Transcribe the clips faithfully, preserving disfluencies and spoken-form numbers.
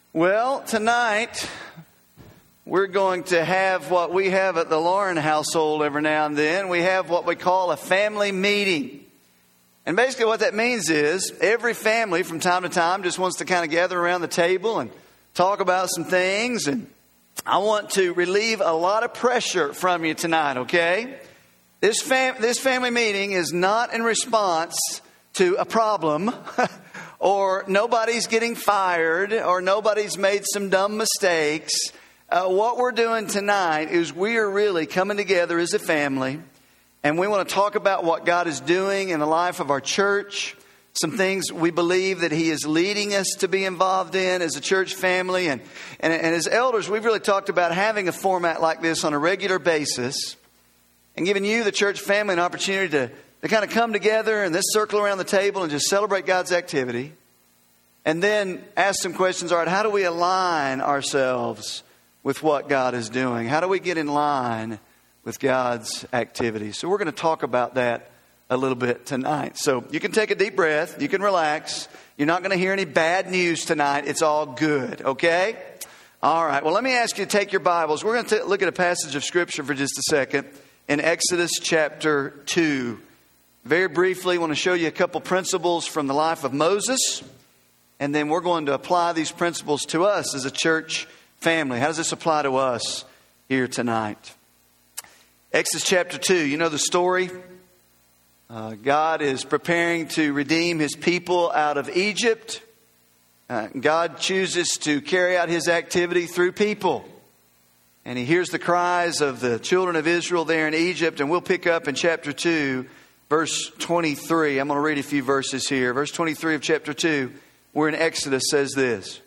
Well, tonight we're going to have what we have at the Lauren household every now and then. We have what we call a family meeting. And basically what that means is every family from time to time just wants to kind of gather around the table and talk about some things. And I want to relieve a lot of pressure from you tonight, okay? This fam- this family meeting is not in response to a problem or nobody's getting fired or nobody's made some dumb mistakes. Uh, what we're doing tonight is we are really coming together as a family, and we want to talk about what God is doing in the life of our church, some things we believe that He is leading us to be involved in as a church family. And, and, and as elders, we've really talked about having a format like this on a regular basis and giving you, the church family, an opportunity to To kind of come together and just circle around the table and just celebrate God's activity. And then ask some questions. All right, how do we align ourselves with what God is doing? How do we get in line with God's activity? So we're going to talk about that a little bit tonight. So you can take a deep breath. You can relax. You're not going to hear any bad news tonight. It's all good, okay? All right, well, let me ask you to take your Bibles. We're going to look at a passage of Scripture for just a second in Exodus chapter two. Very briefly, I want to show you a couple principles from the life of Moses. And then we're going to apply these principles to us as a church family. How does this apply to us here tonight? Exodus chapter two, you know the story. Uh, God is preparing to redeem His people out of Egypt. Uh, God chooses to carry out His activity through people. And He hears the cries of the children of Israel there in Egypt. And we'll pick up in chapter two. Verse twenty-three, I'm going to read a few verses here. Verse twenty-three of chapter two, we're in Exodus, says this.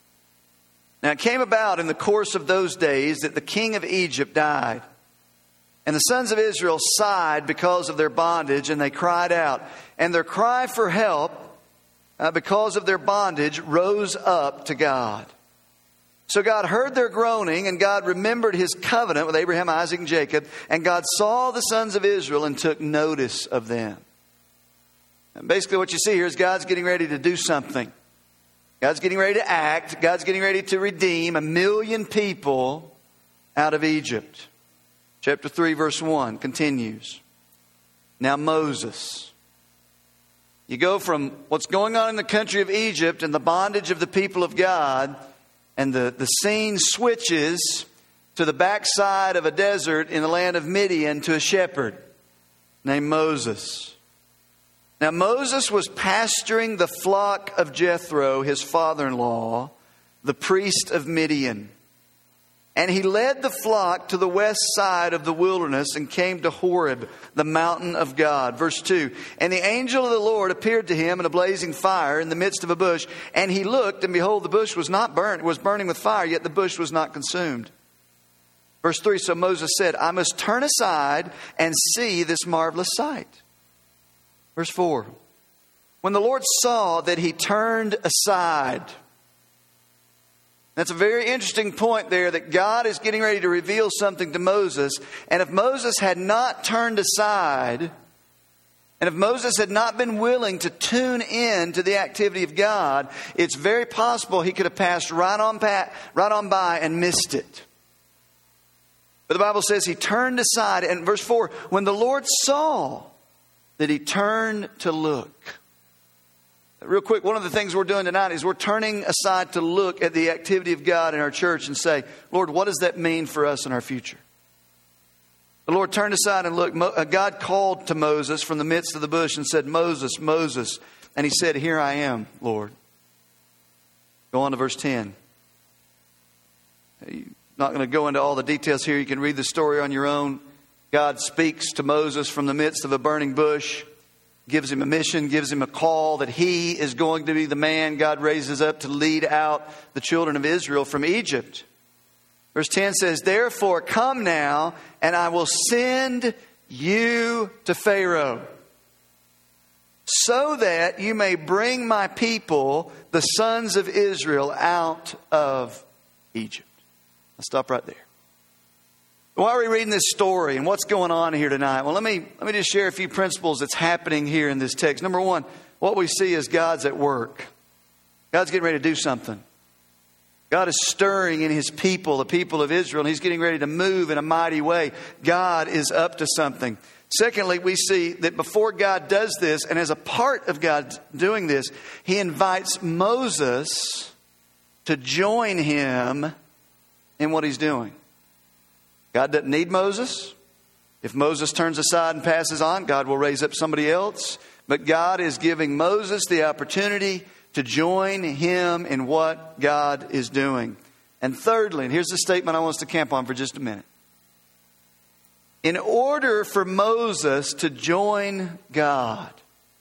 Now it came about in the course of those days that the king of Egypt died. And the sons of Israel sighed because of their bondage, and they cried out. And their cry for help uh, because of their bondage rose up to God. So God heard their groaning, and God remembered His covenant with Abraham, Isaac, and Jacob. And God saw the sons of Israel and took notice of them. And basically what you see here is God's getting ready to do something. God's getting ready to act. God's getting ready to redeem a million people out of Egypt. Chapter three, verse one continues. Now Moses. You go from what's going on in the country of Egypt and the bondage of the people of God, and the, the scene switches to the backside of a desert in the land of Midian to a shepherd named Moses. Now Moses was pasturing the flock of Jethro, his father-in-law, the priest of Midian. And he led the flock to the west side of the wilderness and came to Horeb, the mountain of God. Verse two, and the angel of the Lord appeared to him in a blazing fire in the midst of a bush. And he looked, and behold, the bush was not burnt, was burning with fire, yet the bush was not consumed. Verse three, so Moses said, I must turn aside and see this marvelous sight. Verse four, when the Lord saw that he turned aside. That's a very interesting point there, that God is getting ready to reveal something to Moses. And if Moses had not turned aside, and if Moses had not been willing to tune in to the activity of God, it's very possible he could have passed right on, pa- right on by and missed it. But the Bible says he turned aside. And verse four, when the Lord saw that he turned to look. Real quick, one of the things we're doing tonight is we're turning aside to look at the activity of God in our church and say, Lord, what does that mean for us in our future? The Lord turned aside and looked. God called to Moses from the midst of the bush and said, Moses, Moses. And he said, here I am, Lord. Go on to verse ten. I'm not going to go into all the details here. You can read the story on your own. God speaks to Moses from the midst of a burning bush. Gives him a mission, gives him a call that he is going to be the man God raises up to lead out the children of Israel from Egypt. Verse ten says, therefore come now, and I will send you to Pharaoh, so that you may bring my people, the sons of Israel, out of Egypt. I'll stop right there. Why are we reading this story and what's going on here tonight? Well, let me let me just share a few principles that's happening here in this text. Number one, what we see is God's at work. God's getting ready to do something. God is stirring in His people, the people of Israel, and He's getting ready to move in a mighty way. God is up to something. Secondly, we see that before God does this, and as a part of God doing this, He invites Moses to join Him in what He's doing. God doesn't need Moses. If Moses turns aside and passes on, God will raise up somebody else. But God is giving Moses the opportunity to join Him in what God is doing. And thirdly, and here's the statement I want us to camp on for just a minute. In order for Moses to join God,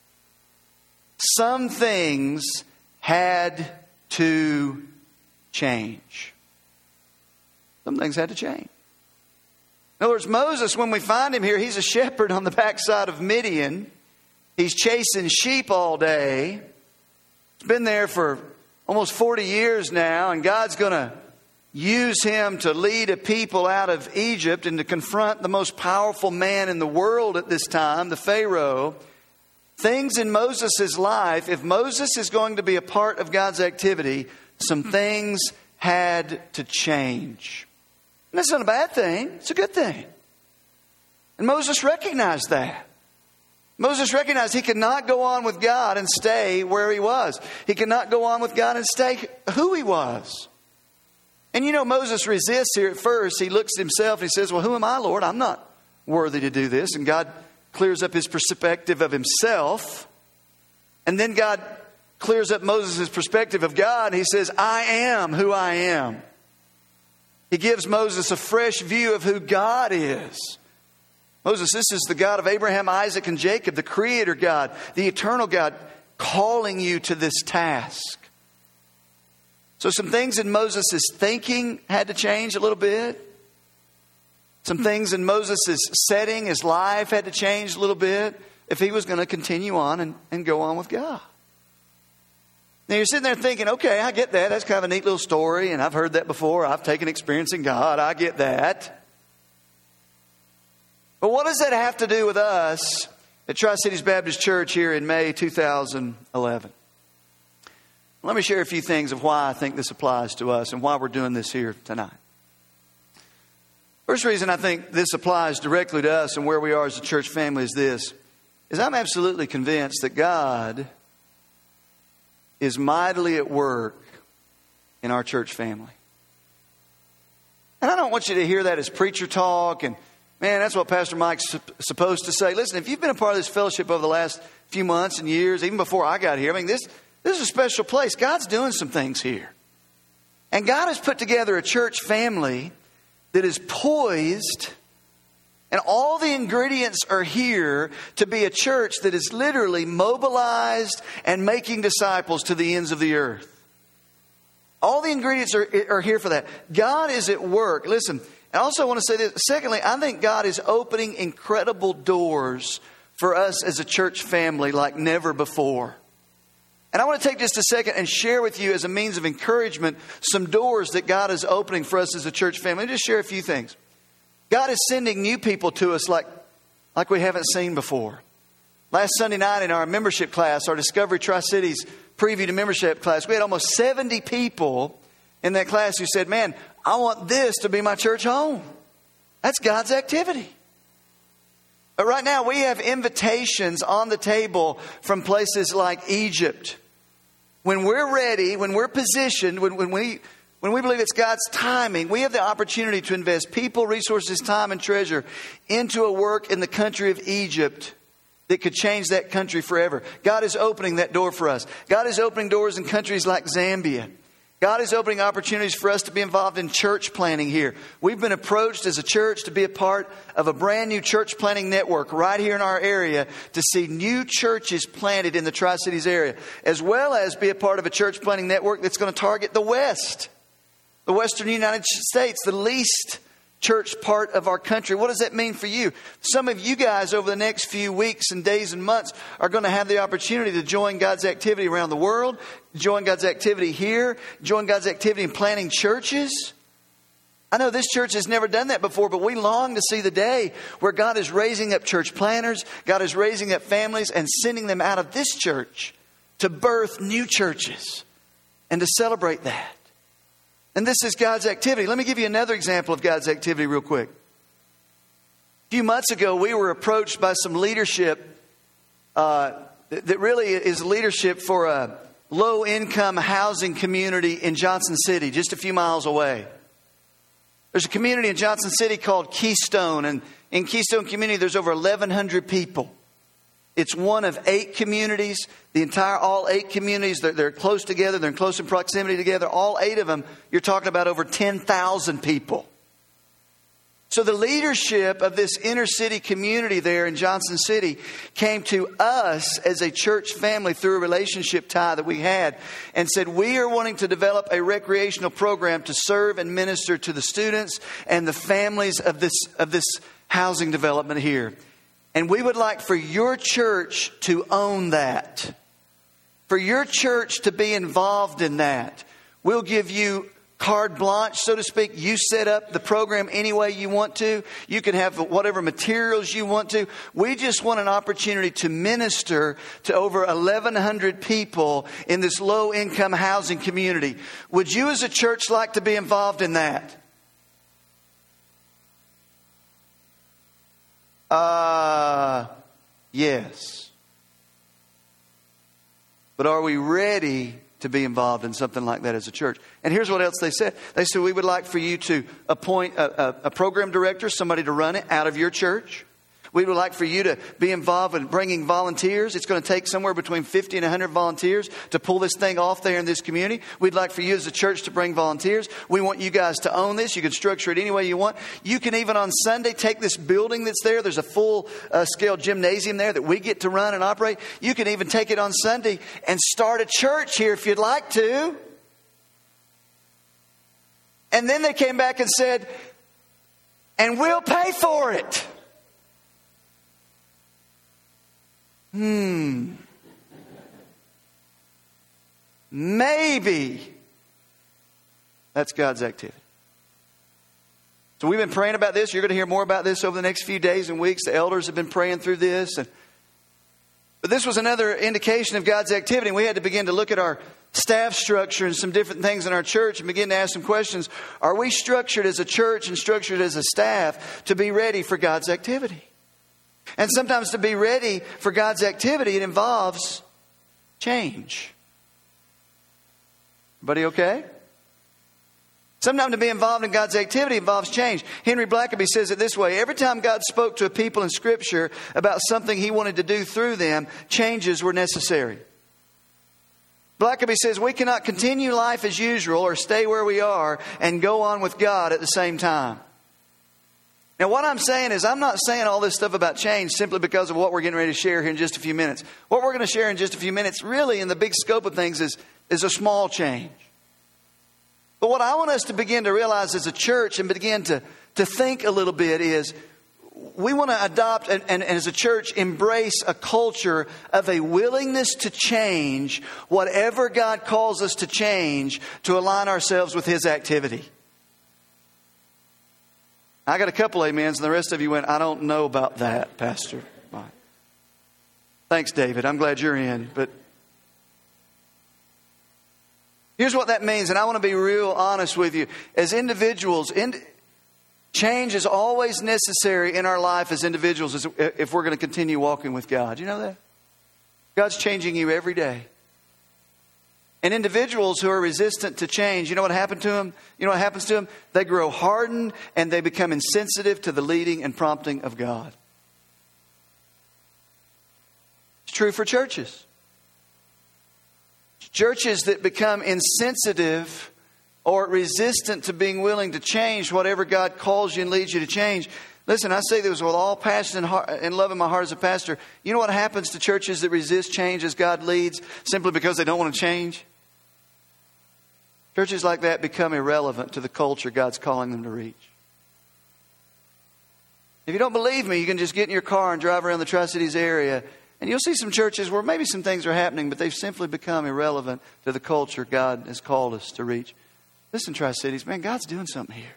some things had to change. Some things had to change. In other words, Moses, when we find him here, he's a shepherd on the backside of Midian. He's chasing sheep all day. He's been there for almost forty years now, and God's going to use him to lead a people out of Egypt and to confront the most powerful man in the world at this time, the Pharaoh. Things in Moses' life, if Moses is going to be a part of God's activity, some things had to change. And that's not a bad thing. It's a good thing. And Moses recognized that. Moses recognized he could not go on with God and stay where he was. He could not go on with God and stay who he was. And you know, Moses resists here at first. He looks at himself and he says, well, who am I, Lord? I'm not worthy to do this. And God clears up his perspective of himself. And then God clears up Moses' perspective of God. He says, I am who I am. He gives Moses a fresh view of who God is. Moses, this is the God of Abraham, Isaac, and Jacob, the Creator God, the eternal God, calling you to this task. So some things in Moses' thinking had to change a little bit. Some things in Moses' setting, his life had to change a little bit if he was going to continue on and, and go on with God. Now you're sitting there thinking, okay, I get that. That's kind of a neat little story, and I've heard that before. I've taken experience in God. I get that. But what does that have to do with us at Tri-Cities Baptist Church here in May two thousand eleven? Let me share a few things of why I think this applies to us and why we're doing this here tonight. First reason I think this applies directly to us and where we are as a church family is this, is I'm absolutely convinced that God is mightily at work in our church family. And I don't want you to hear that as preacher talk and, man, that's what Pastor Mike's supposed to say. Listen, if you've been a part of this fellowship over the last few months and years, even before I got here, I mean, this, this is a special place. God's doing some things here. And God has put together a church family that is poised, and all the ingredients are here to be a church that is literally mobilized and making disciples to the ends of the earth. All the ingredients are, are here for that. God is at work. Listen, I also want to say this. Secondly, I think God is opening incredible doors for us as a church family like never before. And I want to take just a second and share with you as a means of encouragement some doors that God is opening for us as a church family. Let me just share a few things. God is sending new people to us like, like we haven't seen before. Last Sunday night in our membership class, our Discovery Tri-Cities preview to membership class, we had almost seventy people in that class who said, man, I want this to be my church home. That's God's activity. But right now we have invitations on the table from places like Egypt. When we're ready, when we're positioned, when, when we when we believe it's God's timing, we have the opportunity to invest people, resources, time, and treasure into a work in the country of Egypt that could change that country forever. God is opening that door for us. God is opening doors in countries like Zambia. God is opening opportunities for us to be involved in church planning here. We've been approached as a church to be a part of a brand new church planning network right here in our area to see new churches planted in the Tri-Cities area, as well as be a part of a church planning network that's going to target the West, the Western United States, the least church part of our country. What does that mean for you? Some of you guys over the next few weeks and days and months are going to have the opportunity to join God's activity around the world, join God's activity here, join God's activity in planting churches. I know this church has never done that before, but we long to see the day where God is raising up church planners, God is raising up families and sending them out of this church to birth new churches and to celebrate that. And this is God's activity. Let me give you another example of God's activity real quick. A few months ago, we were approached by some leadership uh, that really is leadership for a low-income housing community in Johnson City, just a few miles away. There's a community in Johnson City called Keystone, and in Keystone Community, there's over eleven hundred people. It's one of eight communities. The entire, all eight communities, they're, they're close together. They're in close in proximity together. All eight of them, you're talking about over ten thousand people. So the leadership of this inner city community there in Johnson City came to us as a church family through a relationship tie that we had and said, we are wanting to develop a recreational program to serve and minister to the students and the families of this, of this housing development here. And we would like for your church to own that. For your church to be involved in that. We'll give you carte blanche, so to speak. You set up the program any way you want to. You can have whatever materials you want to. We just want an opportunity to minister to over eleven hundred people in this low-income housing community. Would you as a church like to be involved in that? Uh, yes. But are we ready to be involved in something like that as a church? And here's what else they said. They said, we would like for you to appoint a, a, a program director, somebody to run it out of your church. We would like for you to be involved in bringing volunteers. It's going to take somewhere between fifty and one hundred volunteers to pull this thing off there in this community. We'd like for you as a church to bring volunteers. We want you guys to own this. You can structure it any way you want. You can even on Sunday take this building that's there. There's a full uh, scale gymnasium there that we get to run and operate. You can even take it on Sunday and start a church here if you'd like to. And then they came back and said, and we'll pay for it. Hmm. Maybe that's God's activity. So we've been praying about this. You're going to hear more about this over the next few days and weeks. The elders have been praying through this. And, but this was another indication of God's activity. And we had to begin to look at our staff structure and some different things in our church and begin to ask some questions. Are we structured as a church and structured as a staff to be ready for God's activity? And sometimes to be ready for God's activity, it involves change. Everybody okay? Sometimes to be involved in God's activity involves change. Henry Blackaby says it this way. Every time God spoke to a people in Scripture about something He wanted to do through them, changes were necessary. Blackaby says we cannot continue life as usual or stay where we are and go on with God at the same time. Now, what I'm saying is I'm not saying all this stuff about change simply because of what we're getting ready to share here in just a few minutes. What we're going to share in just a few minutes, really in the big scope of things, is, is a small change. But what I want us to begin to realize as a church and begin to, to think a little bit is we want to adopt and, and, and as a church embrace a culture of a willingness to change whatever God calls us to change to align ourselves with His activity. I got a couple amens, and the rest of you went, I don't know about that, Pastor. Right. Thanks, David. I'm glad you're in. But here's what that means, and I want to be real honest with you. As individuals, in, change is always necessary in our life as individuals as, if we're going to continue walking with God. You know that? God's changing you every day. And individuals who are resistant to change, you know what happened to them? You know what happens to them? They grow hardened and they become insensitive to the leading and prompting of God. It's true for churches. Churches that become insensitive or resistant to being willing to change whatever God calls you and leads you to change. Listen, I say this with all passion and, heart, and love in my heart as a pastor. You know what happens to churches that resist change as God leads simply because they don't want to change? Churches like that become irrelevant to the culture God's calling them to reach. If you don't believe me, you can just get in your car and drive around the Tri-Cities area and you'll see some churches where maybe some things are happening, but they've simply become irrelevant to the culture God has called us to reach. Listen, Tri-Cities, man, God's doing something here.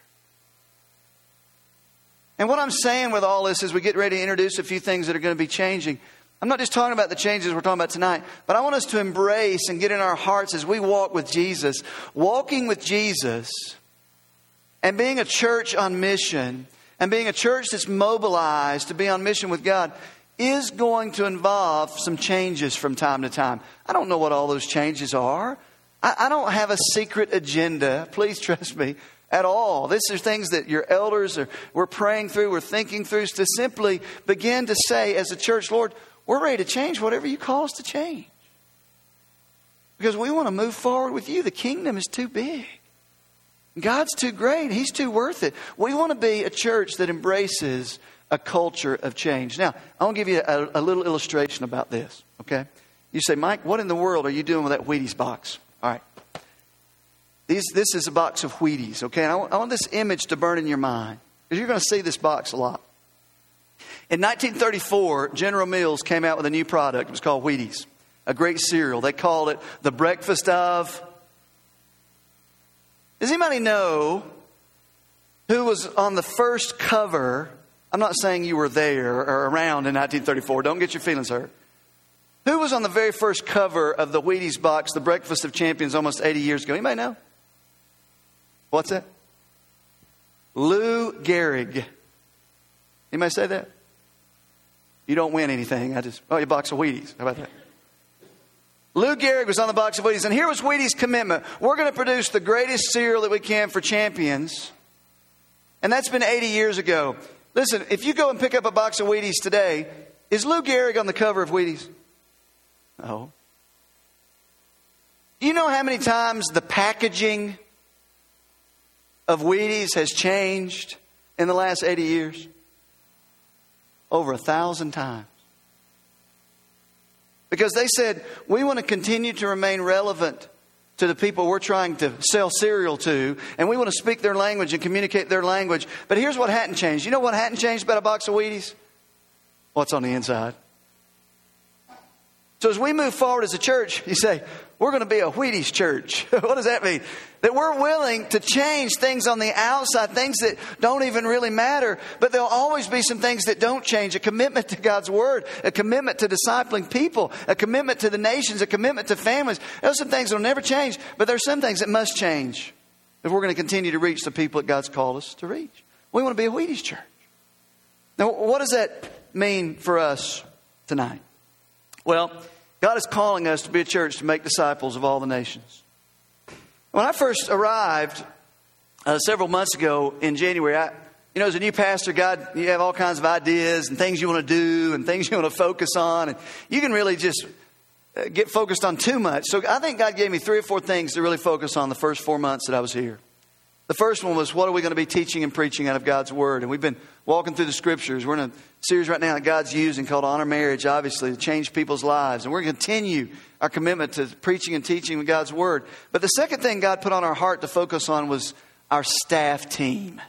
And what I'm saying with all this is we get ready to introduce a few things that are going to be changing. I'm not just talking about the changes we're talking about tonight, but I want us to embrace and get in our hearts as we walk with Jesus. Walking with Jesus and being a church on mission and being a church that's mobilized to be on mission with God is going to involve some changes from time to time. I don't know what all those changes are. I, I don't have a secret agenda. Please trust me. At all. These are things that your elders are, we're praying through, we're thinking through, to simply begin to say as a church, Lord, we're ready to change whatever you call us to change. Because we want to move forward with you. The kingdom is too big. God's too great. He's too worth it. We want to be a church that embraces a culture of change. Now, I want to give you a, a little illustration about this. Okay? You say, Mike, what in the world are you doing with that Wheaties box? All right. These, this is a box of Wheaties, okay? I want, I want this image to burn in your mind, because you're going to see this box a lot. In nineteen thirty-four, General Mills came out with a new product. It was called Wheaties, a great cereal. They called it the breakfast of... Does anybody know who was on the first cover? I'm not saying you were there or around in nineteen thirty-four. Don't get your feelings hurt. Who was on the very first cover of the Wheaties box, the Breakfast of Champions, almost eighty years ago? Anybody know? What's that? Lou Gehrig. Anybody say that? You don't win anything. I just, oh, you box of Wheaties. How about that? Lou Gehrig was on the box of Wheaties. And here was Wheaties' commitment. We're going to produce the greatest cereal that we can for champions. And that's been eighty years ago. Listen, if you go and pick up a box of Wheaties today, is Lou Gehrig on the cover of Wheaties? No. Do you know how many times the packaging of Wheaties has changed in the last eighty years? Over a thousand times. Because they said, we want to continue to remain relevant to the people we're trying to sell cereal to, and we want to speak their language and communicate their language. But here's what hadn't changed. You know what hadn't changed about a box of Wheaties? What's on the inside? So as we move forward as a church, you say, we're going to be a Wheaties church. What does that mean? That we're willing to change things on the outside, things that don't even really matter. But there'll always be some things that don't change. A commitment to God's Word, a commitment to discipling people, a commitment to the nations, a commitment to families. There's some things that will never change, but there's some things that must change if we're going to continue to reach the people that God's called us to reach. We want to be a Wheaties church. Now, what does that mean for us tonight? Well, God is calling us to be a church to make disciples of all the nations. When I first arrived uh, several months ago in January, I, you know, as a new pastor, God, you have all kinds of ideas and things you want to do and things you want to focus on. And you can really just uh, get focused on too much. So I think God gave me three or four things to really focus on the first four months that I was here. The first one was, what are we going to be teaching and preaching out of God's Word? And we've been walking through the Scriptures. We're in a series right now that God's using called Honor Marriage, obviously, to change people's lives. And we're going to continue our commitment to preaching and teaching with God's Word. But the second thing God put on our heart to focus on was our staff team.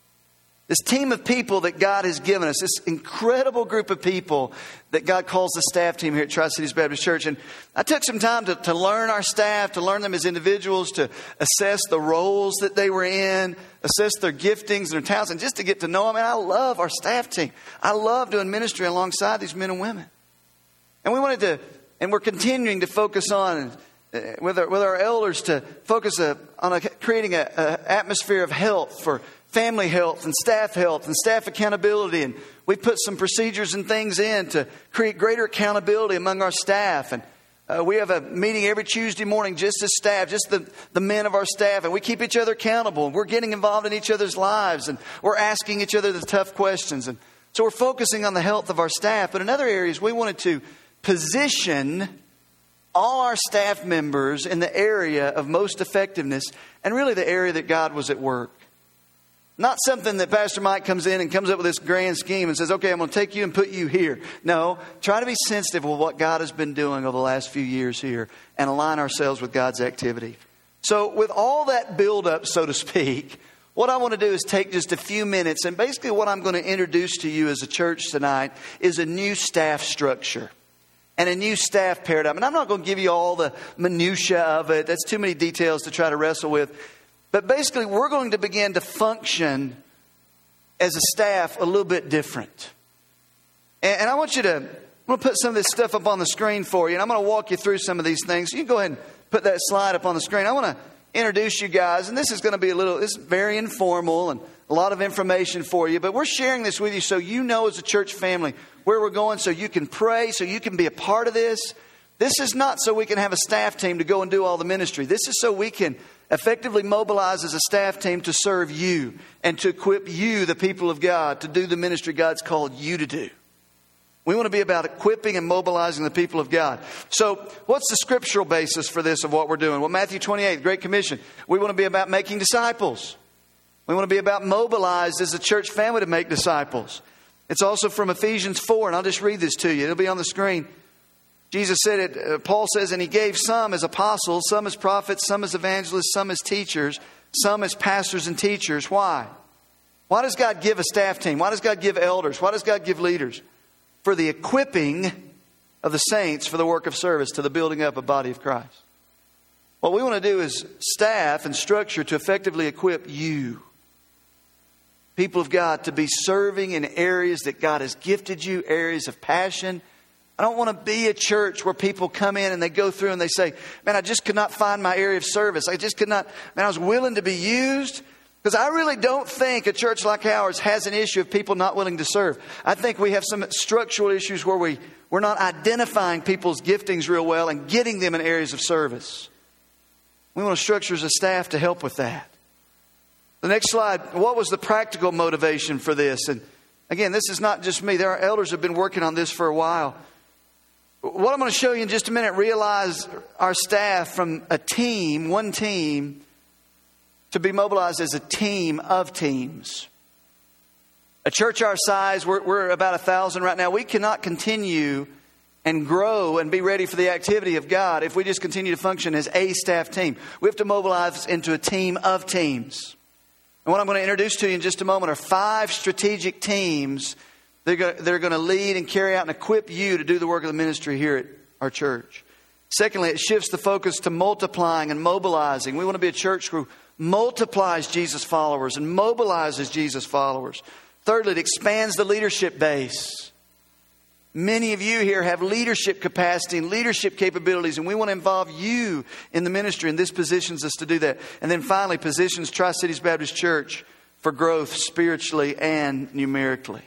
This team of people that God has given us, this incredible group of people that God calls the staff team here at Tri-Cities Baptist Church. And I took some time to, to learn our staff, to learn them as individuals, to assess the roles that they were in, assess their giftings and their talents, and just to get to know them. And I love our staff team. I love doing ministry alongside these men and women. And we wanted to, and we're continuing to focus on, uh, with, our, with our elders, to focus a, on a, creating an atmosphere of health for family health and staff health and staff accountability. And we put some procedures and things in to create greater accountability among our staff. And uh, we have a meeting every Tuesday morning just as staff, just the, the men of our staff. And we keep each other accountable. And we're getting involved in each other's lives. And we're asking each other the tough questions. And so we're focusing on the health of our staff. But in other areas, we wanted to position all our staff members in the area of most effectiveness and really the area that God was at work. Not something that Pastor Mike comes in and comes up with this grand scheme and says, okay, I'm going to take you and put you here. No, try to be sensitive with what God has been doing over the last few years here and align ourselves with God's activity. So with all that buildup, so to speak, what I want to do is take just a few minutes. And basically what I'm going to introduce to you as a church tonight is a new staff structure and a new staff paradigm. And I'm not going to give you all the minutia of it. That's too many details to try to wrestle with. But basically, we're going to begin to function as a staff a little bit different. And, and I want you to I I'm going to put some of this stuff up on the screen for you, and I'm going to walk you through some of these things. You can go ahead and put that slide up on the screen. I want to introduce you guys, and this is going to be a little, this is very informal and a lot of information for you, but we're sharing this with you so you know as a church family where we're going, so you can pray, so you can be a part of this. This is not so we can have a staff team to go and do all the ministry. This is so we can effectively mobilize as a staff team to serve you and to equip you, the people of God, to do the ministry God's called you to do. We want to be about equipping and mobilizing the people of God. So what's the scriptural basis for this of what we're doing? Well, Matthew twenty-eight, the Great Commission. We want to be about making disciples. We want to be about mobilized as a church family to make disciples. It's also from Ephesians four, and I'll just read this to you. It'll be on the screen. Jesus said it, uh, Paul says, and he gave some as apostles, some as prophets, some as evangelists, some as teachers, some as pastors and teachers. Why? Why does God give a staff team? Why does God give elders? Why does God give leaders? For the equipping of the saints for the work of service to the building up of the body of Christ. What we want to do is staff and structure to effectively equip you, people of God, to be serving in areas that God has gifted you, areas of passion. I don't want to be a church where people come in and they go through and they say, man, I just could not find my area of service. I just could not, man, I was willing to be used. Because I really don't think a church like ours has an issue of people not willing to serve. I think we have some structural issues where we, we're not identifying people's giftings real well and getting them in areas of service. We want to structure as a staff to help with that. The next slide, what was the practical motivation for this? And again, this is not just me. There are elders who have been working on this for a while. What I'm going to show you in just a minute, realize our staff from a team, one team, to be mobilized as a team of teams. A church our size, we're, we're about a thousand right now. We cannot continue and grow and be ready for the activity of God if we just continue to function as a staff team. We have to mobilize into a team of teams. And what I'm going to introduce to you in just a moment are five strategic teams that are going to, that are going to lead and carry out and equip you to do the work of the ministry here at our church. Secondly, it shifts the focus to multiplying and mobilizing. We want to be a church who multiplies Jesus' followers and mobilizes Jesus' followers. Thirdly, it expands the leadership base. Many of you here have leadership capacity and leadership capabilities, and we want to involve you in the ministry, and this positions us to do that. And then finally, positions Tri-Cities Baptist Church for growth spiritually and numerically.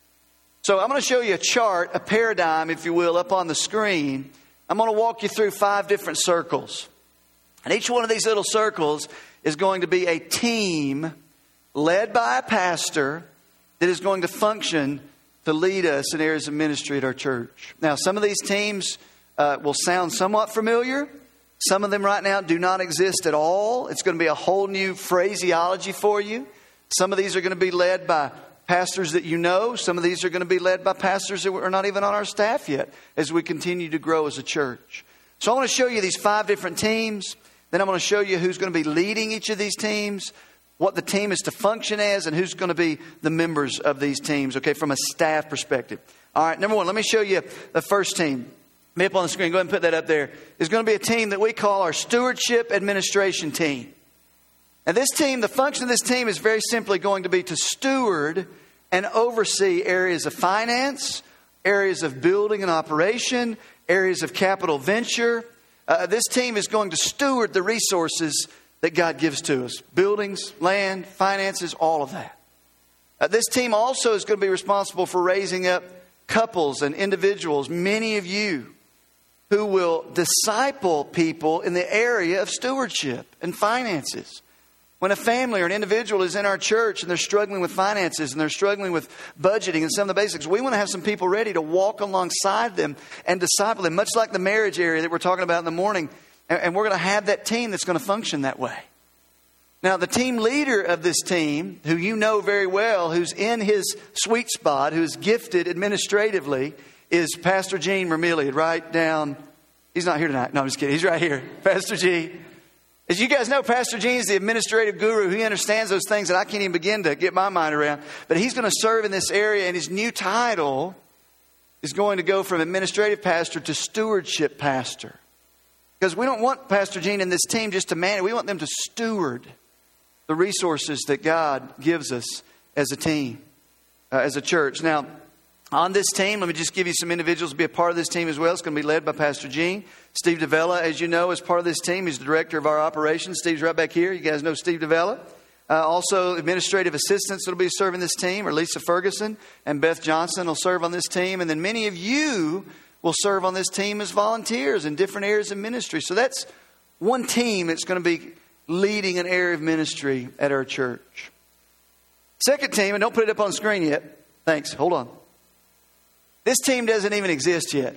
So I'm going to show you a chart, a paradigm, if you will, up on the screen. I'm going to walk you through five different circles. And each one of these little circles is going to be a team led by a pastor that is going to function to lead us in areas of ministry at our church. Now, some of these teams uh, will sound somewhat familiar. Some of them right now do not exist at all. It's going to be a whole new phraseology for you. Some of these are going to be led by pastors that you know. Some of these are going to be led by pastors that are not even on our staff yet as we continue to grow as a church. So I want to show you these five different teams. Then I'm going to show you who's going to be leading each of these teams, what the team is to function as, and who's going to be the members of these teams, okay, from a staff perspective. All right, number one, let me show you the first team. Me up on the screen, go ahead and put that up there. It's going to be a team that we call our Stewardship Administration Team. And this team, the function of this team is very simply going to be to steward and oversee areas of finance, areas of building and operation, areas of capital venture. Uh, this team is going to steward the resources that God gives to us. Buildings, land, finances, all of that. Uh, this team also is going to be responsible for raising up couples and individuals, many of you, who will disciple people in the area of stewardship and finances. When a family or an individual is in our church and they're struggling with finances and they're struggling with budgeting and some of the basics, we want to have some people ready to walk alongside them and disciple them, much like the marriage area that we're talking about in the morning. And we're going to have that team that's going to function that way. Now, the team leader of this team, who you know very well, who's in his sweet spot, who's gifted administratively, is Pastor Gene Mermeliad, right down. He's not here tonight. No, I'm just kidding. He's right here. Pastor G. As you guys know, Pastor Gene is the administrative guru. He understands those things that I can't even begin to get my mind around. But he's going to serve in this area, and his new title is going to go from administrative pastor to stewardship pastor. Because we don't want Pastor Gene and this team just to manage. We want them to steward the resources that God gives us as a team, uh, as a church. Now, On this team, let me just give you some individuals to be a part of this team as well. It's going to be led by Pastor Gene. Steve DeVella, as you know, is part of this team. He's the director of our operations. Steve's right back here. You guys know Steve DeVella. Uh, also, administrative assistants that will be serving this team are Lisa Ferguson and Beth Johnson will serve on this team. And then many of you will serve on this team as volunteers in different areas of ministry. So that's one team that's going to be leading an area of ministry at our church. Second team, and don't put it up on the screen yet. Thanks. Hold on. This team doesn't even exist yet.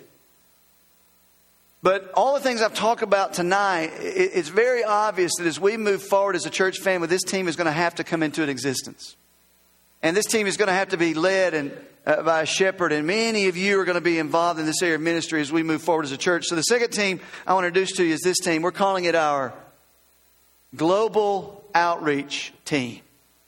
But all the things I've talked about tonight, it's very obvious that as we move forward as a church family, this team is going to have to come into an existence. And this team is going to have to be led and, uh, by a shepherd. And many of you are going to be involved in this area of ministry as we move forward as a church. So the second team I want to introduce to you is this team. We're calling it our Global Outreach Team.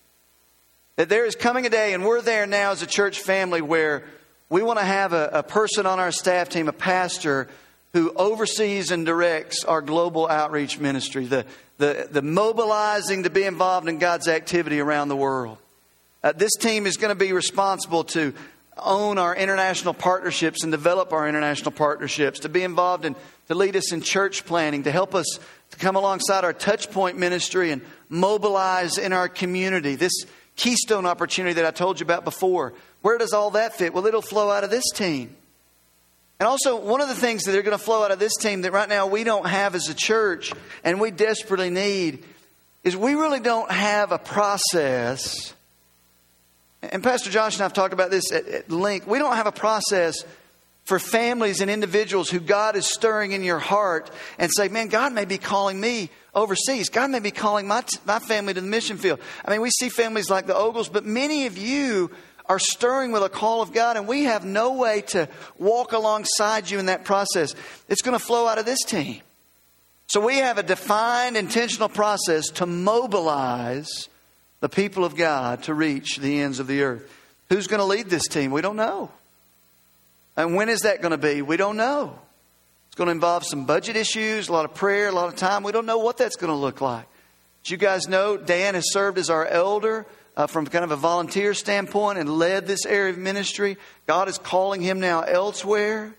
That there is coming a day, and we're there now as a church family, where we want to have a, a person on our staff team, a pastor, who oversees and directs our global outreach ministry, the, the, the mobilizing to be involved in God's activity around the world. Uh, this team is going to be responsible to own our international partnerships and develop our international partnerships, to be involved in, to lead us in church planning, to help us to come alongside our Touchpoint ministry and mobilize in our community. This Keystone opportunity that I told you about before. Where does all that fit? Well, it'll flow out of this team. And also, one of the things that are going to flow out of this team that right now we don't have as a church and we desperately need is we really don't have a process. And Pastor Josh and I have talked about this at, at length. We don't have a process for families and individuals who God is stirring in your heart and say, man, God may be calling me overseas. God may be calling my, my family to the mission field. I mean, we see families like the Ogles, but many of you are stirring with a call of God, and we have no way to walk alongside you in that process. It's going to flow out of this team. So we have a defined, intentional process to mobilize the people of God to reach the ends of the earth. Who's going to lead this team? We don't know. And when is that going to be? We don't know. It's going to involve some budget issues, a lot of prayer, a lot of time. We don't know what that's going to look like. As you guys know, Dan has served as our elder uh, from kind of a volunteer standpoint and led this area of ministry. God is calling him now elsewhere.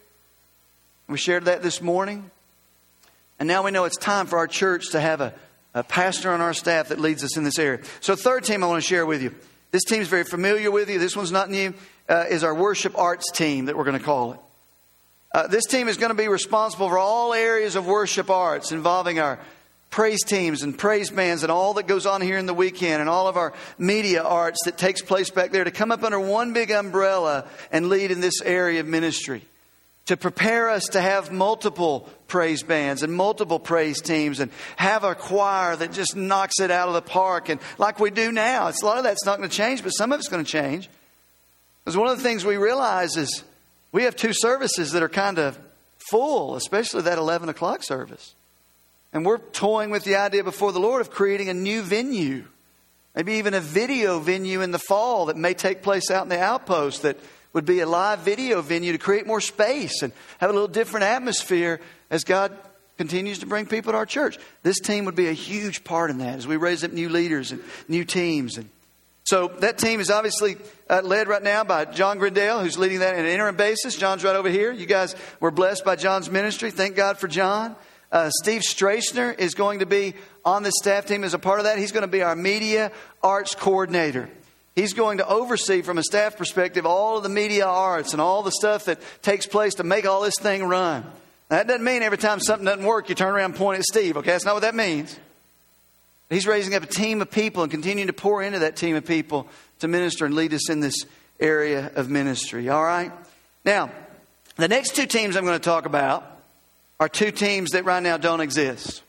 We shared that this morning. And now we know it's time for our church to have a, a pastor on our staff that leads us in this area. So third team I want to share with you. This team's very familiar with you. This one's not new. Uh, is our worship arts team that we're going to call it. Uh, this team is going to be responsible for all areas of worship arts involving our praise teams and praise bands and all that goes on here in the weekend and all of our media arts that takes place back there to come up under one big umbrella and lead in this area of ministry. To prepare us to have multiple praise bands and multiple praise teams and have a choir that just knocks it out of the park. And like we do now, it's a lot of that's not going to change, but some of it's going to change. Because one of the things we realize is we have two services that are kind of full, especially that eleven o'clock service. And we're toying with the idea before the Lord of creating a new venue. Maybe even a video venue in the fall that may take place out in the outpost that would be a live video venue to create more space and have a little different atmosphere as God continues to bring people to our church. This team would be a huge part in that as we raise up new leaders and new teams. And so that team is obviously uh, led right now by John Grindale, who's leading that on an interim basis. John's right over here. You guys were blessed by John's ministry. Thank God for John. Uh, Steve Strachner is going to be on the staff team as a part of that. He's going to be our media arts coordinator. He's going to oversee from a staff perspective all of the media arts and all the stuff that takes place to make all this thing run. Now, that doesn't mean every time something doesn't work, you turn around and point at Steve. Okay, that's not what that means. He's raising up a team of people and continuing to pour into that team of people to minister and lead us in this area of ministry. All right? Now, the next two teams I'm going to talk about are two teams that right now don't exist.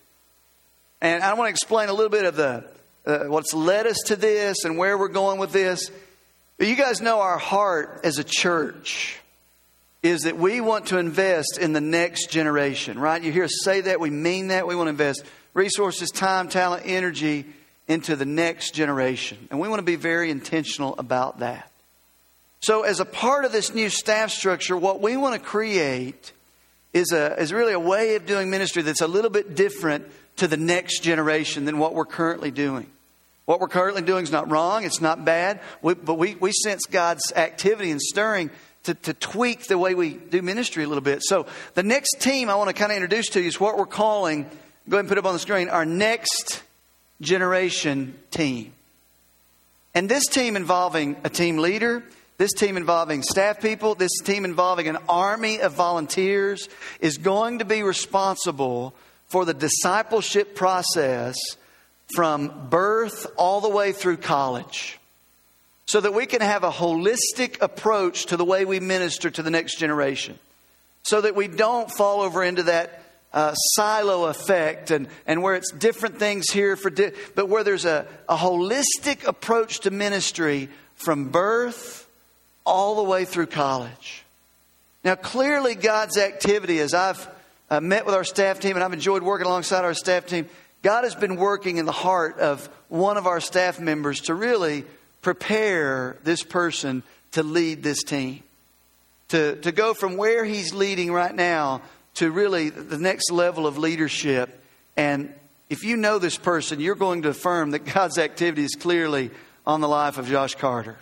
And I want to explain a little bit of the uh, what's led us to this and where we're going with this. But you guys know our heart as a church is that we want to invest in the next generation, right? You hear us say that. We mean that. We want to invest resources, time, talent, energy into the next generation. And we want to be very intentional about that. So as a part of this new staff structure, what we want to create is a is really a way of doing ministry that's a little bit different to the next generation than what we're currently doing. What we're currently doing is not wrong. It's not bad. We, but we, we sense God's activity and stirring to, to tweak the way we do ministry a little bit. So the next team I want to kind of introduce to you is what we're calling, go ahead and put it up on the screen, our next generation team. And this team involving a team leader, this team involving staff people, this team involving an army of volunteers is going to be responsible for the discipleship process from birth all the way through college, so that we can have a holistic approach to the way we minister to the next generation, so that we don't fall over into that uh, silo effect and, and where it's different things here, for di- but where there's a, a holistic approach to ministry from birth all the way through college. Now, clearly God's activity, as I've uh, met with our staff team and I've enjoyed working alongside our staff team, God has been working in the heart of one of our staff members to really prepare this person to lead this team. To, to go from where he's leading right now to really the next level of leadership. And if you know this person, you're going to affirm that God's activity is clearly on the life of Josh Carter.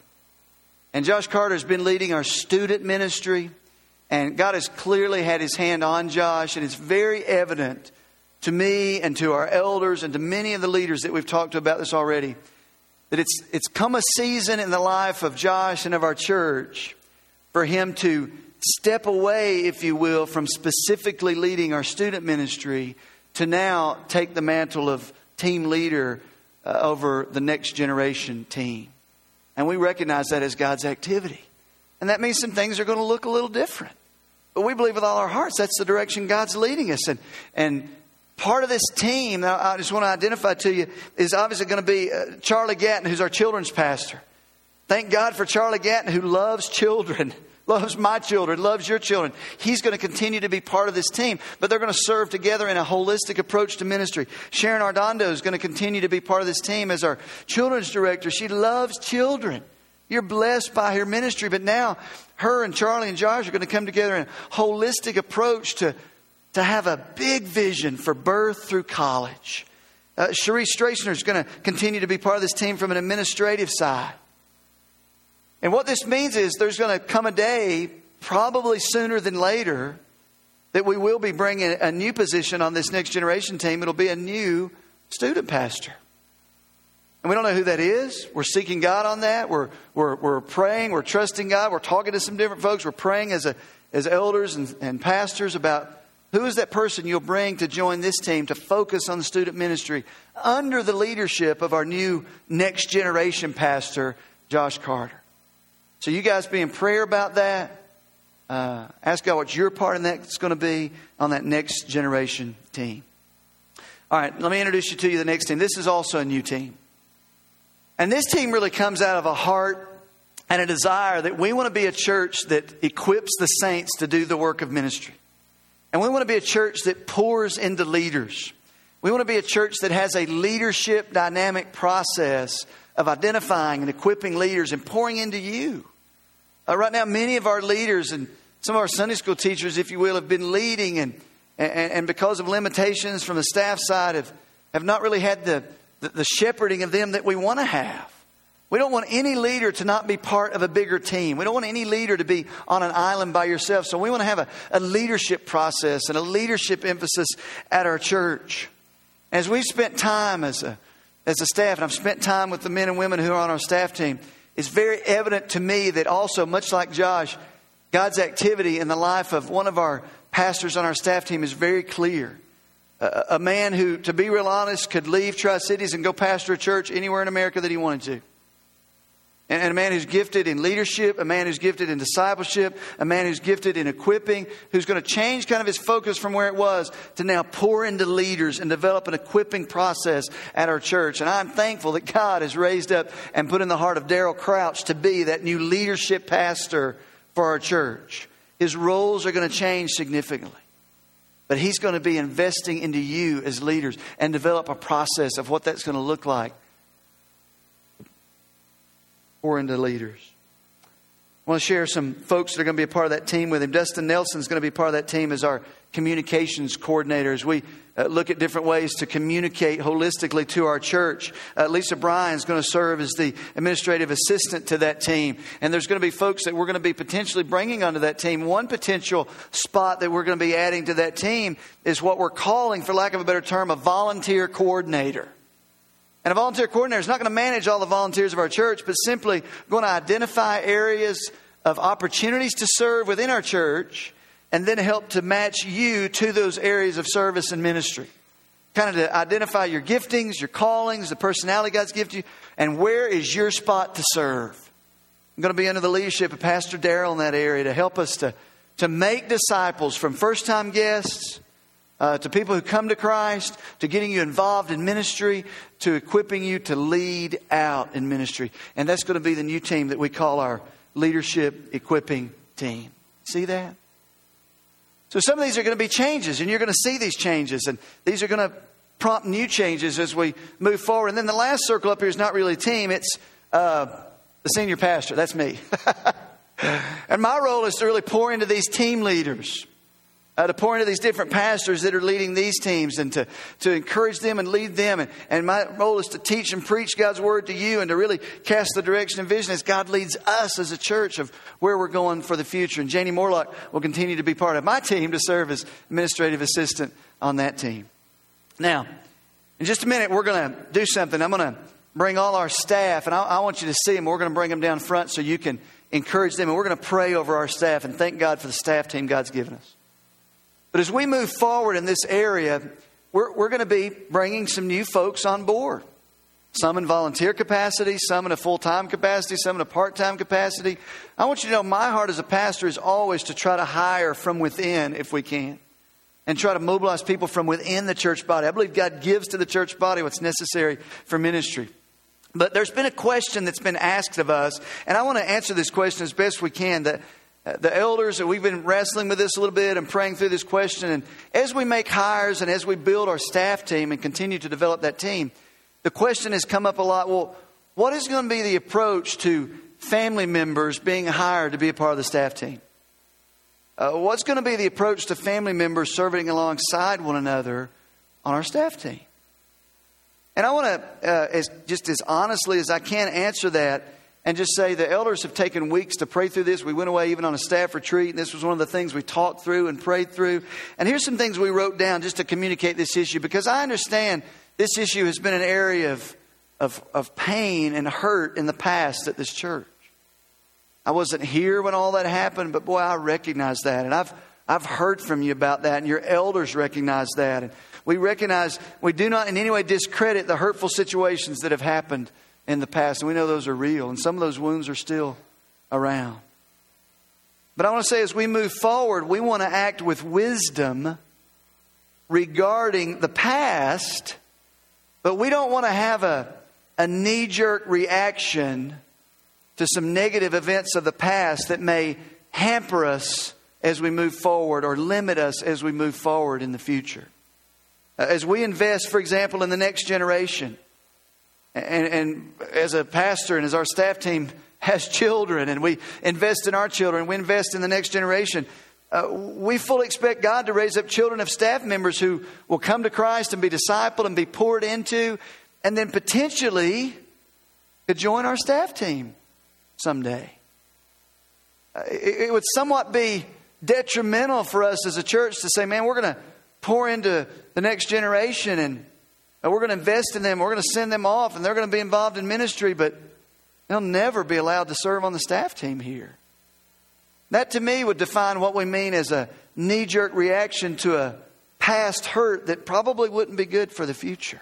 And Josh Carter has been leading our student ministry. And God has clearly had his hand on Josh. And it's very evident to me and to our elders and to many of the leaders that we've talked to about this already, that it's it's come a season in the life of Josh and of our church for him to step away, if you will, from specifically leading our student ministry to now take the mantle of team leader uh, over the next generation team. And we recognize that as God's activity. And that means some things are going to look a little different. But we believe with all our hearts that's the direction God's leading us. And, and part of this team, I just want to identify to you, is obviously going to be uh, Charlie Gatton, who's our children's pastor. Thank God for Charlie Gatton, who loves children, loves my children, loves your children. He's going to continue to be part of this team, but they're going to serve together in a holistic approach to ministry. Sharon Ardondo is going to continue to be part of this team as our children's director. She loves children. You're blessed by her ministry, but now her and Charlie and Josh are going to come together in a holistic approach to to have a big vision for birth through college. Uh, Cherie Strachner is going to continue to be part of this team from an administrative side. And what this means is there's going to come a day, probably sooner than later, that we will be bringing a new position on this next generation team. It'll be a new student pastor. And we don't know who that is. We're seeking God on that. We're, we're, we're praying. We're trusting God. We're talking to some different folks. We're praying as, a, as elders and, and pastors about who is that person you'll bring to join this team to focus on the student ministry under the leadership of our new next generation pastor, Josh Carter. So you guys be in prayer about that. Uh, ask God what your part in that's going to be on that next generation team. All right, let me introduce you to you the next team. This is also a new team. And this team really comes out of a heart and a desire that we want to be a church that equips the saints to do the work of ministry. And we want to be a church that pours into leaders. We want to be a church that has a leadership dynamic process of identifying and equipping leaders and pouring into you. Uh, right now, many of our leaders and some of our Sunday school teachers, if you will, have been leading and and, and because of limitations from the staff side have, have not really had the, the, the shepherding of them that we want to have. We don't want any leader to not be part of a bigger team. We don't want any leader to be on an island by yourself. So we want to have a, a leadership process and a leadership emphasis at our church. As we've spent time as a, as a staff, and I've spent time with the men and women who are on our staff team, it's very evident to me that also, much like Josh, God's activity in the life of one of our pastors on our staff team is very clear. A, a man who, to be real honest, could leave Tri-Cities and go pastor a church anywhere in America that he wanted to. And a man who's gifted in leadership, a man who's gifted in discipleship, a man who's gifted in equipping, who's going to change kind of his focus from where it was to now pour into leaders and develop an equipping process at our church. And I'm thankful that God has raised up and put in the heart of Daryl Crouch to be that new leadership pastor for our church. His roles are going to change significantly. But he's going to be investing into you as leaders and develop a process of what that's going to look like. Or into leaders. I want to share some folks that are going to be a part of that team with him. Dustin Nelson is going to be a part of that team as our communications coordinator as we uh, look at different ways to communicate holistically to our church. Uh, Lisa Bryan is going to serve as the administrative assistant to that team. And there's going to be folks that we're going to be potentially bringing onto that team. One potential spot that we're going to be adding to that team is what we're calling, for lack of a better term, a volunteer coordinator. And a volunteer coordinator is not going to manage all the volunteers of our church, but simply going to identify areas of opportunities to serve within our church and then help to match you to those areas of service and ministry. Kind of to identify your giftings, your callings, the personality God's gifted you, and where is your spot to serve. I'm going to be under the leadership of Pastor Darrell in that area to help us to, to make disciples from first-time guests uh, to people who come to Christ, to getting you involved in ministry, to equipping you to lead out in ministry. And that's going to be the new team that we call our leadership equipping team. See that? So some of these are going to be changes, and you're going to see these changes, and these are going to prompt new changes as we move forward. And then the last circle up here is not really a team. It's uh, the senior pastor. That's me. And my role is to really pour into these team leaders, uh, to pour into these different pastors that are leading these teams, and to, to encourage them and lead them. And, and my role is to teach and preach God's word to you and to really cast the direction and vision as God leads us as a church of where we're going for the future. And Janie Morlock will continue to be part of my team to serve as administrative assistant on that team. Now, in just a minute, we're going to do something. I'm going to bring all our staff, and I, I want you to see them. We're going to bring them down front so you can encourage them. And we're going to pray over our staff and thank God for the staff team God's given us. But as we move forward in this area, we're, we're going to be bringing some new folks on board. Some in volunteer capacity, some in a full-time capacity, some in a part-time capacity. I want you to know my heart as a pastor is always to try to hire from within if we can. And try to mobilize people from within the church body. I believe God gives to the church body what's necessary for ministry. But there's been a question that's been asked of us, and I want to answer this question as best we can. That uh, the elders, we've been wrestling with this a little bit and praying through this question. And as we make hires and as we build our staff team and continue to develop that team, the question has come up a lot. Well, what is going to be the approach to family members being hired to be a part of the staff team? Uh, what's going to be the approach to family members serving alongside one another on our staff team? And I want to, uh, as, just as honestly as I can, answer that and just say the elders have taken weeks to pray through this. We went away even on a staff retreat, and this was one of the things we talked through and prayed through. And here's some things we wrote down just to communicate this issue, because I understand this issue has been an area of, of, of pain and hurt in the past at this church. I wasn't here when all that happened, but boy, I recognize that. And I've I've heard from you about that, and your elders recognize that. And we recognize we do not in any way discredit the hurtful situations that have happened in the past. And we know those are real, and some of those wounds are still around. But I want to say as we move forward, we want to act with wisdom regarding the past, but we don't want to have a, a knee-jerk reaction to some negative events of the past that may hamper us as we move forward or limit us as we move forward in the future. As we invest, for example, in the next generation, and, and as a pastor and as our staff team has children, and we invest in our children, we invest in the next generation, uh, we fully expect God to raise up children of staff members who will come to Christ and be discipled and be poured into, and then potentially could join our staff team someday. Uh, it, it would somewhat be detrimental for us as a church to say, man, we're going to pour into the next generation and we're going to invest in them. We're going to send them off and they're going to be involved in ministry, but they'll never be allowed to serve on the staff team here. That to me would define what we mean as a knee-jerk reaction to a past hurt that probably wouldn't be good for the future.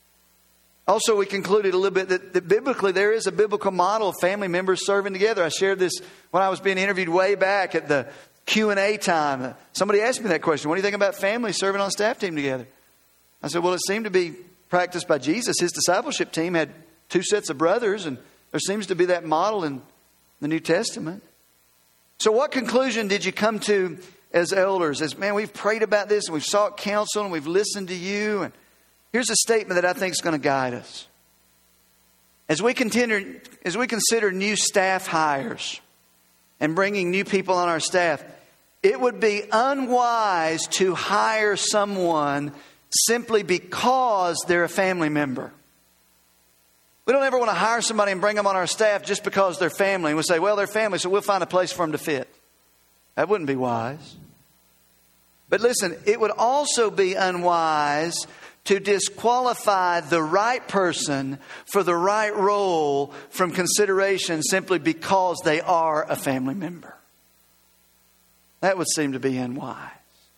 Also, we concluded a little bit that, that biblically there is a biblical model of family members serving together. I shared this when I was being interviewed way back at the Q and A time. Somebody asked me that question. What do you think about families serving on a staff team together? I said, well, it seemed to be practiced by Jesus. His discipleship team had two sets of brothers, and there seems to be that model in the New Testament. So what conclusion did you come to as elders? As, man, we've prayed about this and we've sought counsel and we've listened to you. And here's a statement that I think is going to guide us. As we consider, as we consider new staff hires, and bringing new people on our staff, it would be unwise to hire someone simply because they're a family member. We don't ever want to hire somebody and bring them on our staff just because they're family. And we'll say, well, they're family, so we'll find a place for them to fit. That wouldn't be wise. But listen, it would also be unwise to disqualify the right person for the right role from consideration simply because they are a family member. That would seem to be unwise.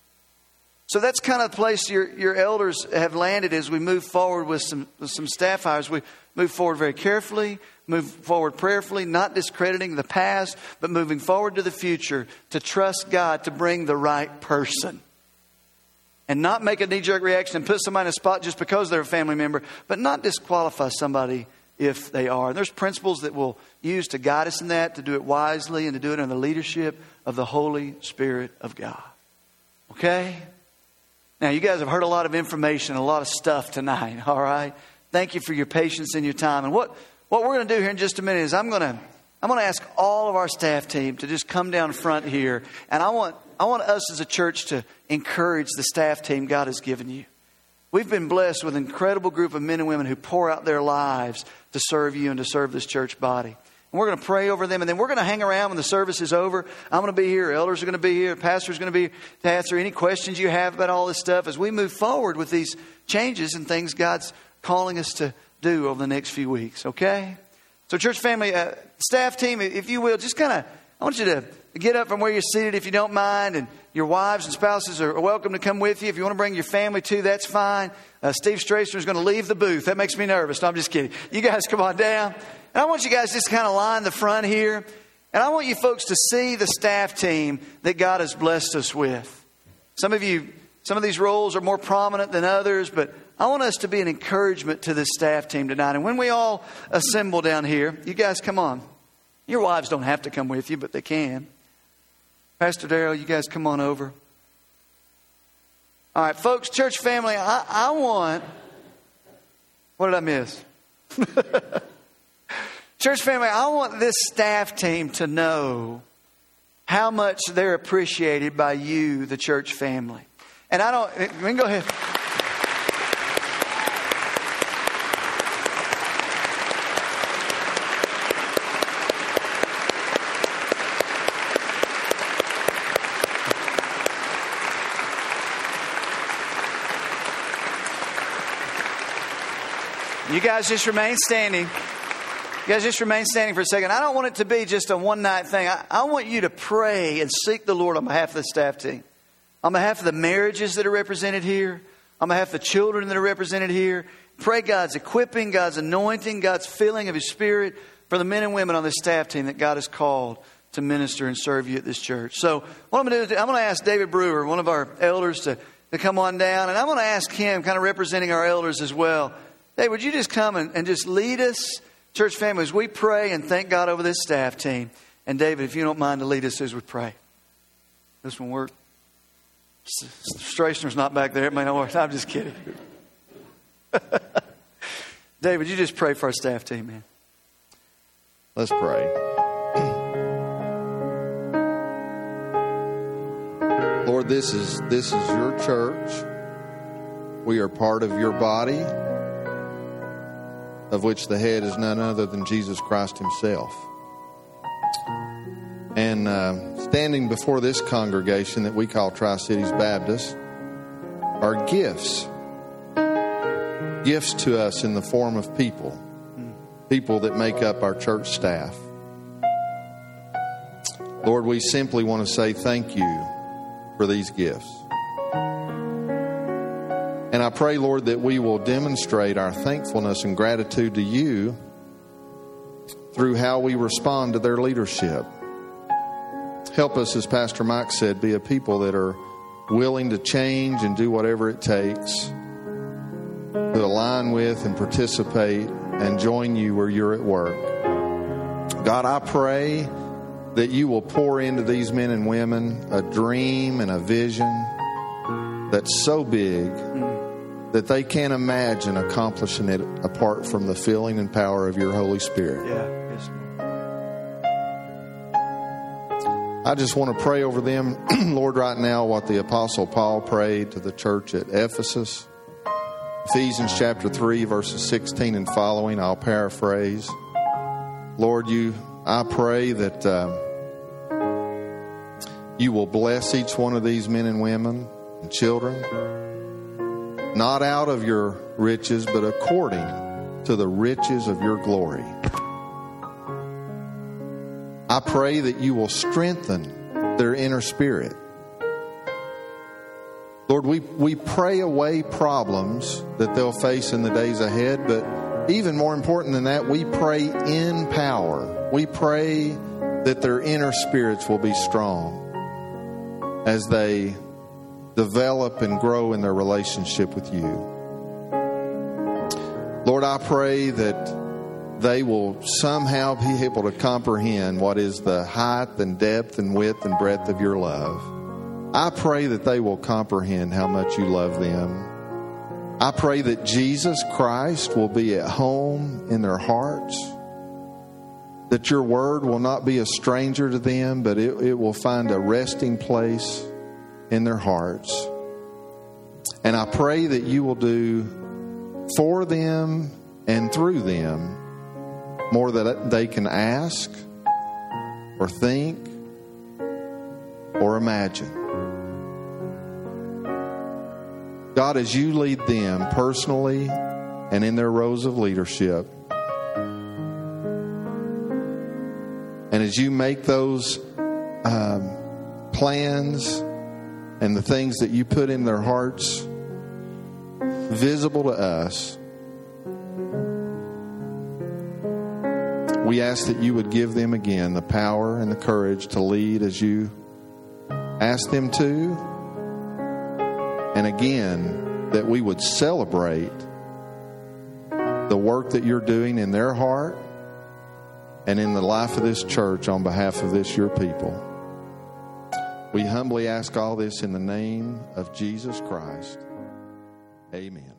So that's kind of the place your, your elders have landed as we move forward with some, with some staff hires. We move forward very carefully, move forward prayerfully, not discrediting the past, but moving forward to the future to trust God to bring the right person. And not make a knee-jerk reaction and put somebody in a spot just because they're a family member, but not disqualify somebody if they are. And there's principles that we'll use to guide us in that, to do it wisely and to do it under the leadership of the Holy Spirit of God. Okay? Now, you guys have heard a lot of information, a lot of stuff tonight, all right? Thank you for your patience and your time. And what, what we're going to do here in just a minute is I'm going to I'm going to ask all of our staff team to just come down front here. And I want I want us as a church to encourage the staff team God has given you. We've been blessed with an incredible group of men and women who pour out their lives to serve you and to serve this church body. And we're going to pray over them, and then we're going to hang around when the service is over. I'm going to be here. Elders are going to be here. Pastor's going to be here to answer any questions you have about all this stuff as we move forward with these changes and things God's calling us to do over the next few weeks. Okay? So church family, uh, staff team, if you will, just kind of, I want you to get up from where you're seated if you don't mind. And your wives and spouses are welcome to come with you. If you want to bring your family too, that's fine. Uh, Steve Stracer is going to leave the booth. That makes me nervous. No, I'm just kidding. You guys come on down. And I want you guys just kind of line the front here. And I want you folks to see the staff team that God has blessed us with. Some of you, some of these roles are more prominent than others, but I want us to be an encouragement to this staff team tonight. And when we all assemble down here, you guys come on. Your wives don't have to come with you, but they can. Pastor Darrell, you guys come on over. All right, folks, church family, I, I want... What did I miss? Church family, I want this staff team to know how much they're appreciated by you, the church family. And I don't... We can go ahead. You guys just remain standing. You guys just remain standing for a second. I don't want it to be just a one-night thing. I, I want you to pray and seek the Lord on behalf of the staff team. On behalf of the marriages that are represented here. On behalf of the children that are represented here. Pray God's equipping, God's anointing, God's filling of His Spirit for the men and women on this staff team that God has called to minister and serve you at this church. So what I'm going to do is I'm going to ask David Brewer, one of our elders, to, to come on down. And I'm going to ask him, kind of representing our elders as well, David, would you just come and, and just lead us, church family, as we pray and thank God over this staff team. And David, if you don't mind to lead us as we pray. This one work. Stracener's not back there. It may not work. I'm just kidding. David, you just pray for our staff team, man. Let's pray. Lord, this is this is your church. We are part of your body, of which the head is none other than Jesus Christ Himself. And uh, standing before this congregation that we call Tri-Cities Baptist are gifts. Gifts to us in the form of people. People that make up our church staff. Lord, we simply want to say thank you for these gifts. And I pray, Lord, that we will demonstrate our thankfulness and gratitude to you through how we respond to their leadership. Help us, as Pastor Mike said, be a people that are willing to change and do whatever it takes to align with and participate and join you where you're at work. God, I pray that you will pour into these men and women a dream and a vision that's so big that they can't imagine accomplishing it apart from the filling and power of your Holy Spirit. Yeah. Yes, I just want to pray over them, Lord, right now, what the Apostle Paul prayed to the church at Ephesus. Ephesians chapter three, verses sixteen and following, I'll paraphrase. Lord, you, I pray that uh, you will bless each one of these men and women and children, not out of your riches, but according to the riches of your glory. I pray that you will strengthen their inner spirit. Lord, we, we pray away problems that they'll face in the days ahead, but even more important than that, we pray in power. We pray that their inner spirits will be strong as they develop and grow in their relationship with you. Lord, I pray that they will somehow be able to comprehend what is the height and depth and width and breadth of your love. I pray that they will comprehend how much you love them. I pray that Jesus Christ will be at home in their hearts, that your word will not be a stranger to them, but it, it will find a resting place in their hearts. And I pray that you will do for them and through them more than they can ask or think or imagine. God, as you lead them personally and in their roles of leadership, and as you make those um, plans and the things that you put in their hearts visible to us, we ask that you would give them again the power and the courage to lead as you ask them to. And again, that we would celebrate the work that you're doing in their heart and in the life of this church on behalf of this, your people. We humbly ask all this in the name of Jesus Christ. Amen.